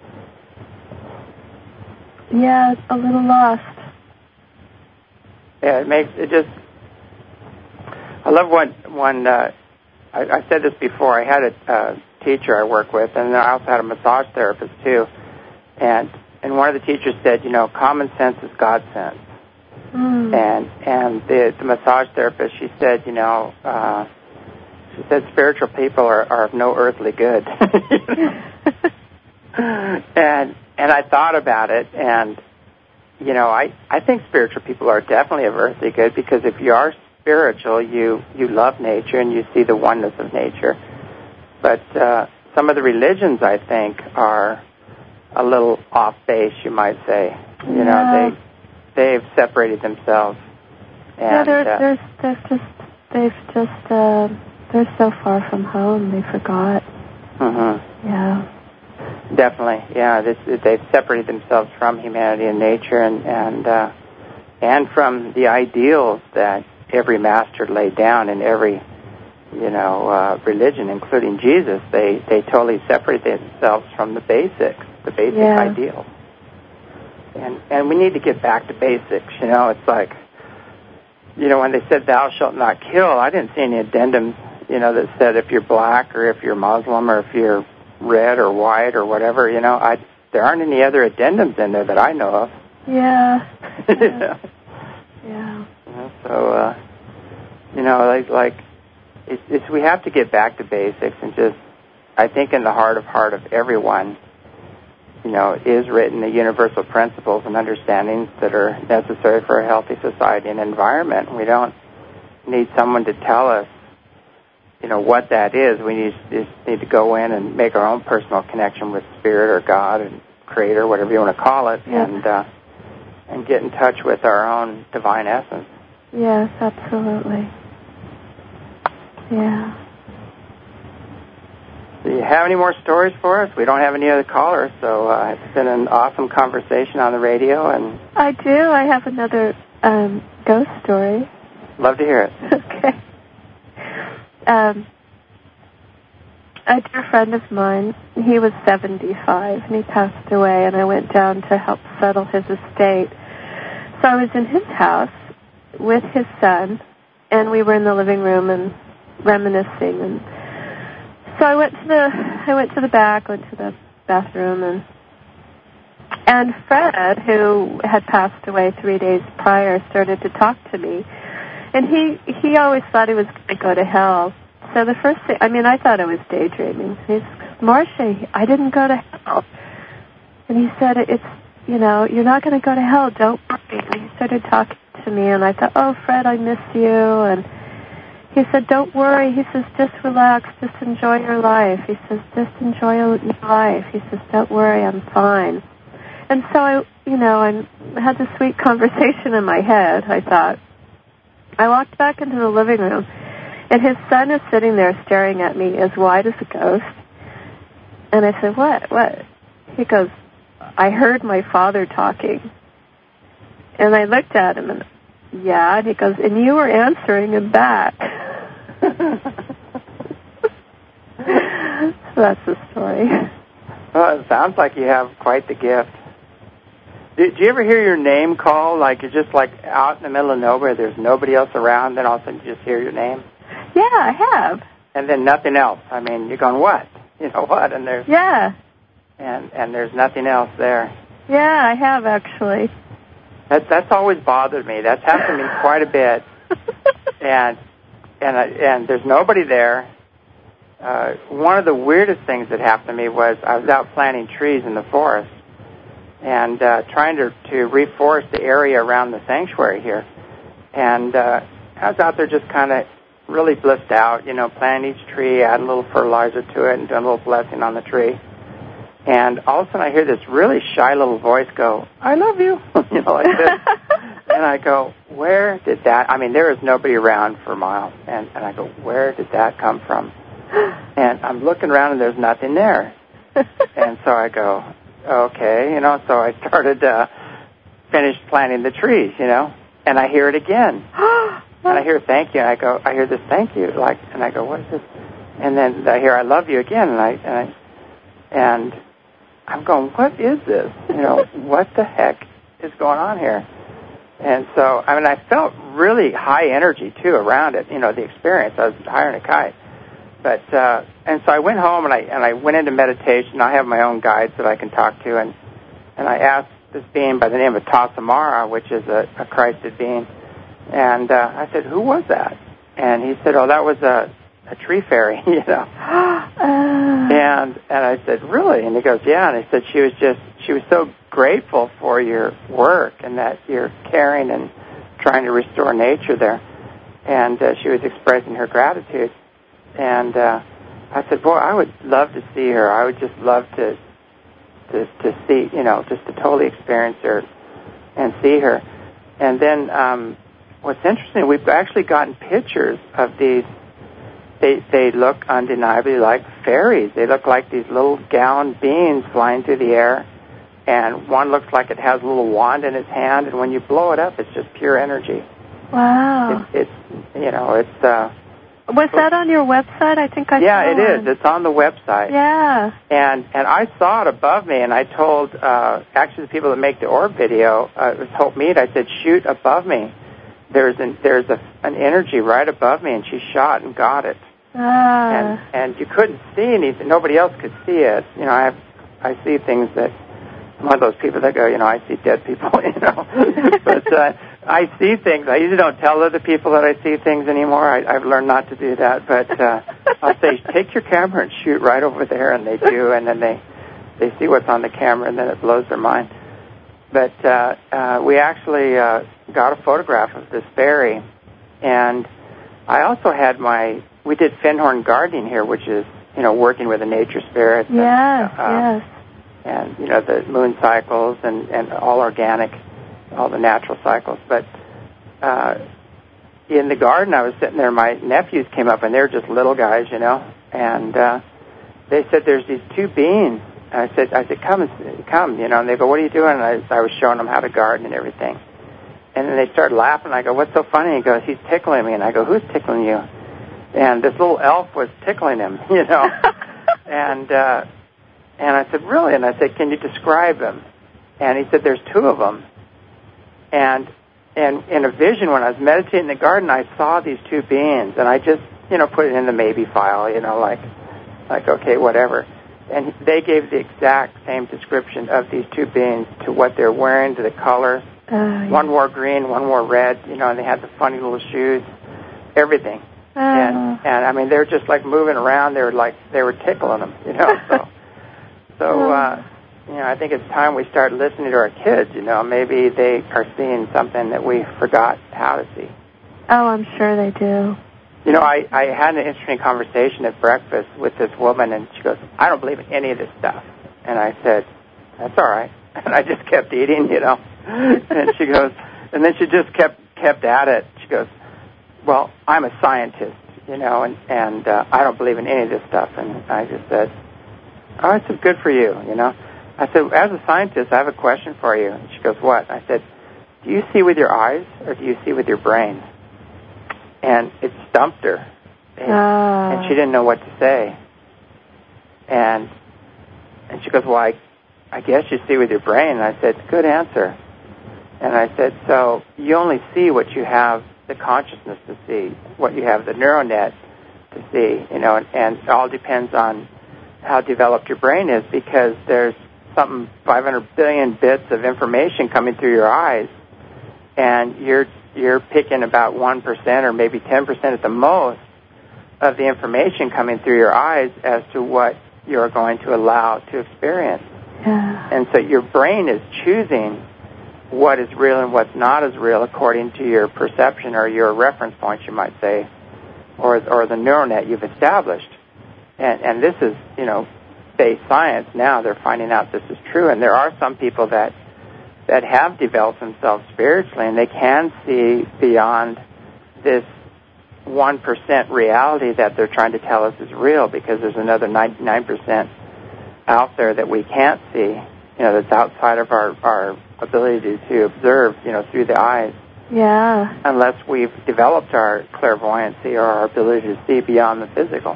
Yeah, a little lost. Yeah, it makes it just. I love one. One. Uh, I, I said this before. I had a uh, teacher I work with, and I also had a massage therapist too. And and one of the teachers said, you know, common sense is God sense. Mm. And and the, the massage therapist, she said, you know, uh, she said spiritual people are, are of no earthly good. and and I thought about it, and you know, I, I think spiritual people are definitely of earthly good, because if you are spiritual, you, you love nature and you see the oneness of nature. But uh, some of the religions, I think, are a little off base, you might say. You yeah. know, they they've separated themselves. And, yeah, they're, uh, they're, they're just they've just uh, they're so far from home, they forgot. Mm-hmm. Yeah. Definitely, yeah. This, they've separated themselves from humanity and nature, and and uh, and from the ideals that every master laid down in every, you know, uh, religion, including Jesus. They they totally separated themselves from the basics, the basic yeah. ideals. And and we need to get back to basics. You know, it's like, you know, when they said "Thou shalt not kill," I didn't see any addendums, you know, that said if you're black or if you're Muslim or if you're red or white or whatever, you know, I there aren't any other addendums in there that I know of. Yeah. yeah. Yeah. You know, so, uh, you know, like, like it's, it's, we have to get back to basics, and just, I think in the heart of heart of everyone, you know, is written the universal principles and understandings that are necessary for a healthy society and environment. We don't need someone to tell us, you know, what that is. We need, just need to go in and make our own personal connection with Spirit or God and Creator, whatever you want to call it, yeah. and uh, and get in touch with our own divine essence. Yes, absolutely. Yeah. Do you have any more stories for us? We don't have any other callers, so uh, it's been an awesome conversation on the radio. And I do. I have another um, ghost story. Love to hear it. Okay. Um, a dear friend of mine, he was seventy-five, and he passed away, and I went down to help settle his estate. So I was in his house with his son, and we were in the living room and reminiscing. And so I went to the I went to the back, went to the bathroom, and and Fred, who had passed away three days prior, started to talk to me. And he, he always thought he was going to go to hell. So the first thing, I mean, I thought I was daydreaming. He's, Marcia, I didn't go to hell. And he said, it's, you know, you're not going to go to hell, don't worry. And he started talking to me, and I thought, oh, Fred, I miss you. And he said, don't worry. He says, just relax, just enjoy your life. He says, just enjoy your life. He says, don't worry, I'm fine. And so I, you know, I had this sweet conversation in my head, I thought. I walked back into the living room, and his son is sitting there staring at me as white as a ghost. And I said, what, what? He goes, I heard my father talking. And I looked at him, and yeah, and he goes, and you were answering him back. So that's the story. Well, it sounds like you have quite the gift. Do, do you ever hear your name called, like you're just like out in the middle of nowhere, there's nobody else around, then all of a sudden you just hear your name? Yeah, I have. And then nothing else. I mean, you're going, what? You know what? And there's yeah, and and there's nothing else there. Yeah, I have actually. That that's always bothered me. That's happened to me quite a bit. and and I, and there's nobody there. Uh, one of the weirdest things that happened to me was I was out planting trees in the forest and uh, trying to, to reforest the area around the sanctuary here. And uh, I was out there just kind of really blissed out, you know, planting each tree, adding a little fertilizer to it, and doing a little blessing on the tree. And all of a sudden I hear this really shy little voice go, I love you, you know, like this. And I go, where did that, I mean, there is nobody around for miles. And, and I go, where did that come from? And I'm looking around and there's nothing there. And so I go, okay, you know, so I started, uh, finished planting the trees, you know, and I hear it again. And I hear thank you, and I go, I hear this thank you, like, and I go, what is this? And then I hear I love you again, and I and I and I'm going, what is this? You know, what the heck is going on here? And so, I mean, I felt really high energy too around it. You know, the experience. I was higher than a kite. But uh, and so I went home and I and I went into meditation. I have my own guides that I can talk to, and and I asked this being by the name of Tasamara, which is a, a Christed being. And uh, I said, who was that? And he said, oh, that was a, a tree fairy, you know. uh. And and I said, really? And he goes, yeah. And he said, she was just, she was so grateful for your work and that you're caring and trying to restore nature there. And uh, she was expressing her gratitude. And uh, I said, boy, I would love to see her. I would just love to, to, to see, you know, just to totally experience her and see her. And then... Um, What's interesting, we've actually gotten pictures of these. They they look undeniably like fairies. They look like these little gowned beings flying through the air, and one looks like it has a little wand in its hand, and when you blow it up, it's just pure energy. Wow. It, it's, you know, it's... Uh, Was that on your website? I think I yeah, saw it one. is. It's on the website. Yeah. And and I saw it above me, and I told, uh, actually the people that make the orb video, uh, it was Hope Mead, I said, shoot above me. There's an there's a, an energy right above me, and she shot and got it. Ah. And and you couldn't see anything. Nobody else could see it. You know, I have, I see things that I'm one of those people that go, you know, I see dead people. You know, but uh, I see things. I usually don't tell other people that I see things anymore. I, I've learned not to do that. But uh, I'll say, take your camera and shoot right over there, and they do, and then they they see what's on the camera, and then it blows their mind. But uh, uh, we actually uh, got a photograph of this fairy, and I also had my, we did Fenhorn gardening here, which is, you know, working with the nature spirits. Yes, and, uh, yes. And, you know, the moon cycles and, and all organic, all the natural cycles. But uh, in the garden, I was sitting there, my nephews came up, and they're just little guys, you know, and uh, they said, there's these two beings. I said, I said, come, come, you know, and they go, what are you doing? And I, I was showing them how to garden and everything. And then they started laughing. I go, what's so funny? He goes, he's tickling me. And I go, who's tickling you? And this little elf was tickling him, you know. and uh, and I said, really? And I said, can you describe him? And he said, there's two of them. And and in a vision, when I was meditating in the garden, I saw these two beings. And I just, you know, put it in the maybe file, you know, like, like okay, whatever. And they gave the exact same description of these two beings, to what they're wearing, to the color. Uh, yeah. One wore green, one wore red, you know, and they had the funny little shoes, everything. Uh, and, and, I mean, they were just, like, moving around. They were, like, they were tickling them, you know. So, so uh, you know, I think it's time we start listening to our kids, you know. Maybe they are seeing something that we forgot how to see. Oh, I'm sure they do. You know, I, I had an interesting conversation at breakfast with this woman, and she goes, I don't believe in any of this stuff. And I said, that's all right. And I just kept eating, you know. And she goes, and then she just kept kept at it. She goes, well, I'm a scientist, you know, and, and uh, I don't believe in any of this stuff. And I just said, oh, it's good for you, you know. I said, as a scientist, I have a question for you. And she goes, what? I said, do you see with your eyes or do you see with your brain? And it stumped her, and, uh. and she didn't know what to say. And and she goes, well, I, I guess you see with your brain. And I said, good answer. And I said, so you only see what you have the consciousness to see, what you have the neural net to see, you know, and, and it all depends on how developed your brain is, because there's something five hundred billion bits of information coming through your eyes, and you're you're picking about one percent or maybe ten percent at the most of the information coming through your eyes as to what you're going to allow to experience. Yeah. And so your brain is choosing what is real and what's not as real according to your perception or your reference points, you might say, or or the neural net you've established. And, and this is, you know, based science now. They're finding out this is true. And there are some people that that have developed themselves spiritually, and they can see beyond this one percent reality that they're trying to tell us is real, because there's another ninety-nine percent out there that we can't see, you know, that's outside of our, our ability to, to observe, you know, through the eyes. Yeah. Unless we've developed our clairvoyancy or our ability to see beyond the physical.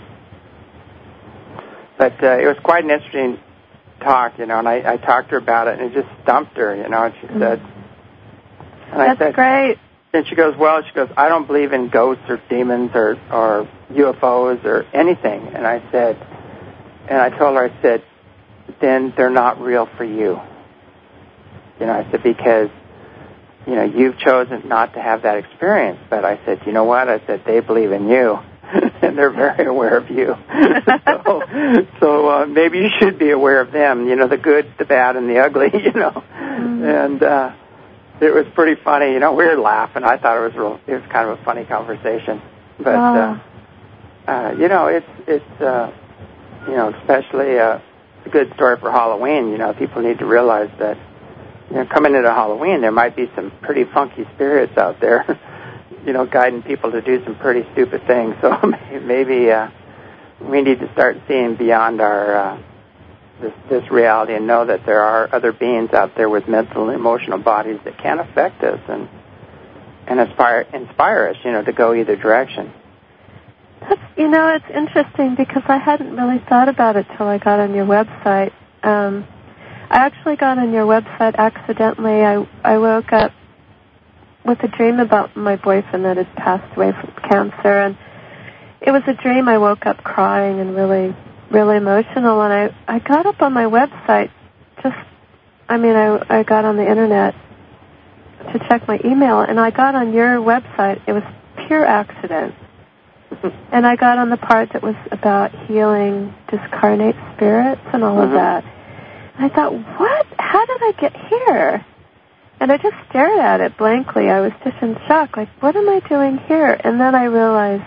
But uh, it was quite an interesting talk, you know, and I, I talked to her about it, and it just stumped her, you know, and she said... And That's I said, great. And she goes, well, she goes, I don't believe in ghosts or demons or, or U F Os or anything. And I said, and I told her, I said, then they're not real for you. You know, I said, because, you know, you've chosen not to have that experience. But I said, you know what? I said, they believe in you, and they're very aware of you. so so uh, maybe you should be aware of them, you know, the good, the bad, and the ugly, you know. Mm-hmm. And uh, it was pretty funny. You know, we were laughing. I thought it was real, it was kind of a funny conversation. But, wow. uh, uh, you know, it's, it's uh, you know, especially uh, a good story for Halloween. You know, people need to realize that, you know, coming into Halloween, there might be some pretty funky spirits out there, you know, guiding people to do some pretty stupid things. So maybe uh, we need to start seeing beyond our uh, this, this reality and know that there are other beings out there with mental and emotional bodies that can affect us and and inspire inspire us, you know, to go either direction. That's, you know, it's interesting because I hadn't really thought about it till I got on your website. Um, I actually got on your website accidentally. I I woke up with a dream about my boyfriend that had passed away from cancer, and it was a dream. I woke up crying and really, really emotional, and I, I got up on my website just, I mean, I, I got on the internet to check my email, and I got on your website. It was pure accident. And I got on the part that was about healing discarnate spirits and all mm-hmm. of that. And I thought, what? How did I get here? And I just stared at it blankly. I was just in shock, like, what am I doing here? And then I realized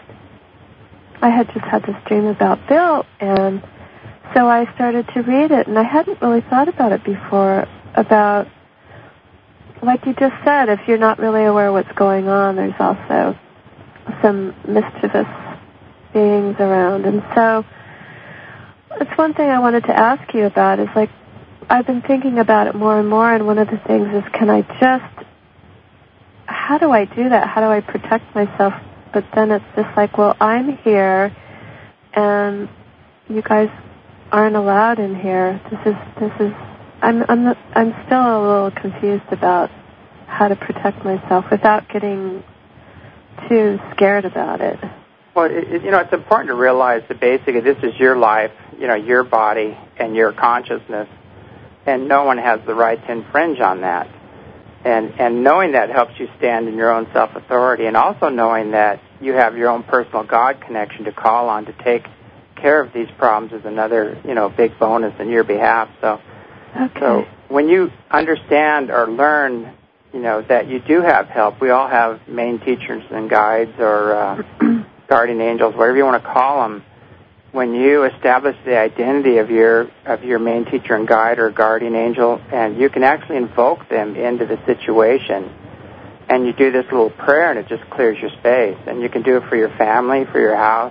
I had just had this dream about Bill, and so I started to read it, and I hadn't really thought about it before, about, like you just said, if you're not really aware of what's going on, there's also some mischievous beings around. And so it's one thing I wanted to ask you about is, like, I've been thinking about it more and more, and one of the things is, can I just, how do I do that? How do I protect myself? But then it's just like, well, I'm here, and you guys aren't allowed in here. This is, this is, I'm, I'm, not, I'm still a little confused about how to protect myself without getting too scared about it. Well, it, it, you know, it's important to realize that basically this is your life, you know, your body and your consciousness. And no one has the right to infringe on that. And and knowing that helps you stand in your own self-authority, and also knowing that you have your own personal God connection to call on to take care of these problems is another, you know, big bonus in your behalf. So, okay. so when you understand or learn, you know, that you do have help, we all have main teachers and guides or uh, guardian angels, whatever you want to call them. When you establish the identity of your of your main teacher and guide or guardian angel, and you can actually invoke them into the situation, and you do this little prayer, and it just clears your space. And you can do it for your family, for your house.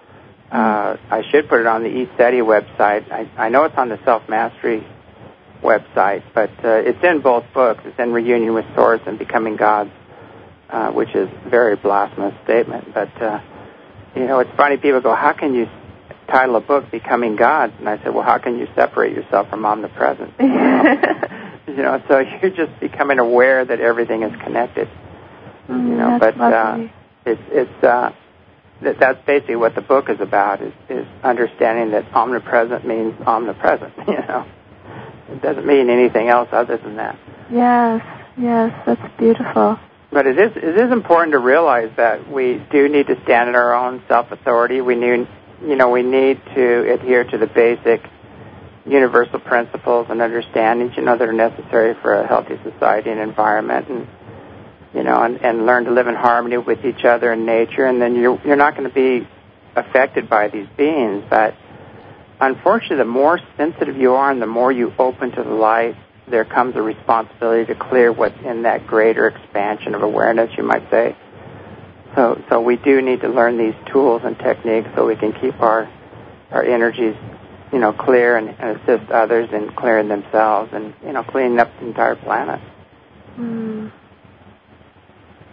Uh, I should put it on the eSteady website. I, I know it's on the Self Mastery website, but uh, it's in both books. It's in Reunion with Source and Becoming God, uh, which is a very blasphemous statement. But uh, you know, it's funny. People go, "How can you title a book Becoming God?" And I said, well, how can you separate yourself from omnipresence? You know, you know, so you're just becoming aware that everything is connected. Mm, you know, that's but uh, it's it's uh, that, that's basically what the book is about, is, is understanding that omnipresent means omnipresent. You know, it doesn't mean anything else other than that. Yes, yes, that's beautiful. But it is it is important to realize that we do need to stand in our own self-authority. We need You know, we need to adhere to the basic universal principles and understandings, you know, that are necessary for a healthy society and environment, and, you know, and, and learn to live in harmony with each other and nature, and then you're, you're not going to be affected by these beings. But unfortunately, the more sensitive you are and the more you open to the light, there comes a responsibility to clear what's in that greater expansion of awareness, you might say. So, so we do need to learn these tools and techniques so we can keep our our energies, you know, clear and, and assist others in clearing themselves and, you know, cleaning up the entire planet. Mm.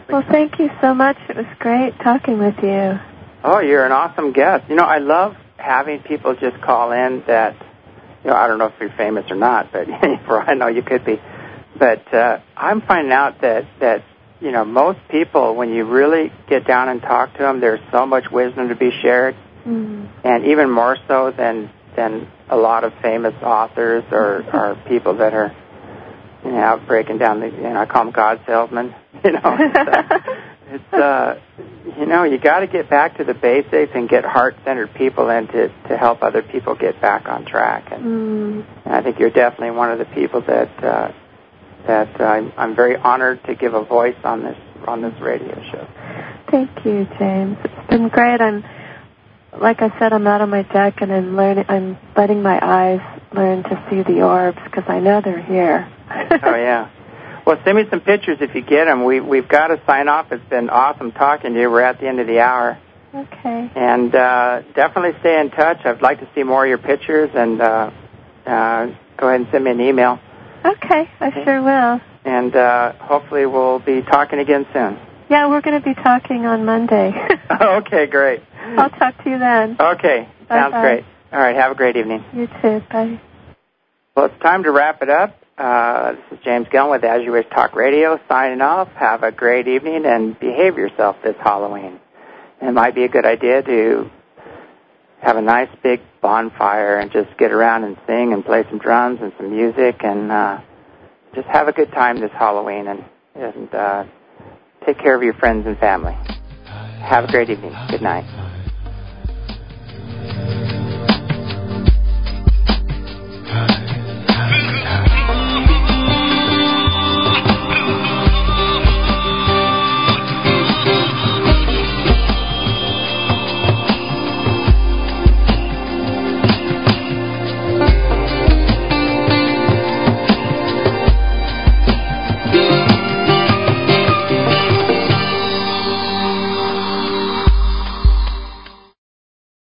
Well, thank you so much. It was great talking with you. Oh, you're an awesome guest. You know, I love having people just call in that, you know, I don't know if you're famous or not, but for I know you could be. But uh, I'm finding out that, that, you know, most people, when you really get down and talk to them, there's so much wisdom to be shared, mm. and even more so than than a lot of famous authors or, or people that are, you know, breaking down the, you know, I call them God salesmen. You know, it's, uh, it's uh, you know, you got to get back to the basics and get heart-centered people in to, to help other people get back on track. And, mm. and I think you're definitely one of the people that uh, that I'm, I'm very honored to give a voice on this on this radio show. Thank you, James. It's been great. I'm, like I said, I'm out on my deck and I'm learning. I'm letting my eyes learn to see the orbs because I know they're here. Oh yeah. Well, send me some pictures if you get them. We, we've got to sign off. It's been awesome talking to you. We're at the end of the hour. Okay. And uh, definitely stay in touch. I'd like to see more of your pictures, and uh, uh, go ahead and send me an email. Okay, I okay. sure will. And uh, hopefully we'll be talking again soon. Yeah, we're going to be talking on Monday. Okay, great. I'll talk to you then. Okay, sounds Bye-bye. Great. All right, have a great evening. You too. Bye. Well, it's time to wrap it up. Uh, this is James Gillen with As You Wish Talk Radio signing off. Have a great evening and behave yourself this Halloween. It might be a good idea to have a nice big bonfire and just get around and sing and play some drums and some music and uh, just have a good time this Halloween and, and uh, take care of your friends and family. Have a great evening. Good night.